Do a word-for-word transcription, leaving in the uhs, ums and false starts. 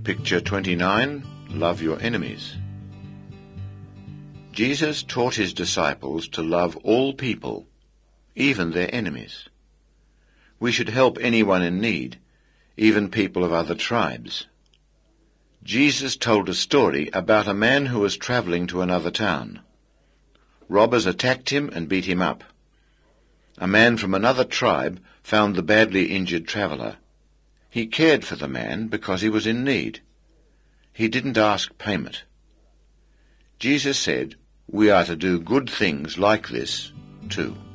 Picture twenty-nine, Love Your Enemies. Jesus taught his disciples to love all people, even their enemies. We should help anyone in need, even people of other tribes. Jesus told a story about a man who was travelling to another town. Robbers attacked him and beat him up. A man from another tribe found the badly injured traveller. He cared for the man because he was in need. He didn't ask payment. Jesus said we are to do good things like this too.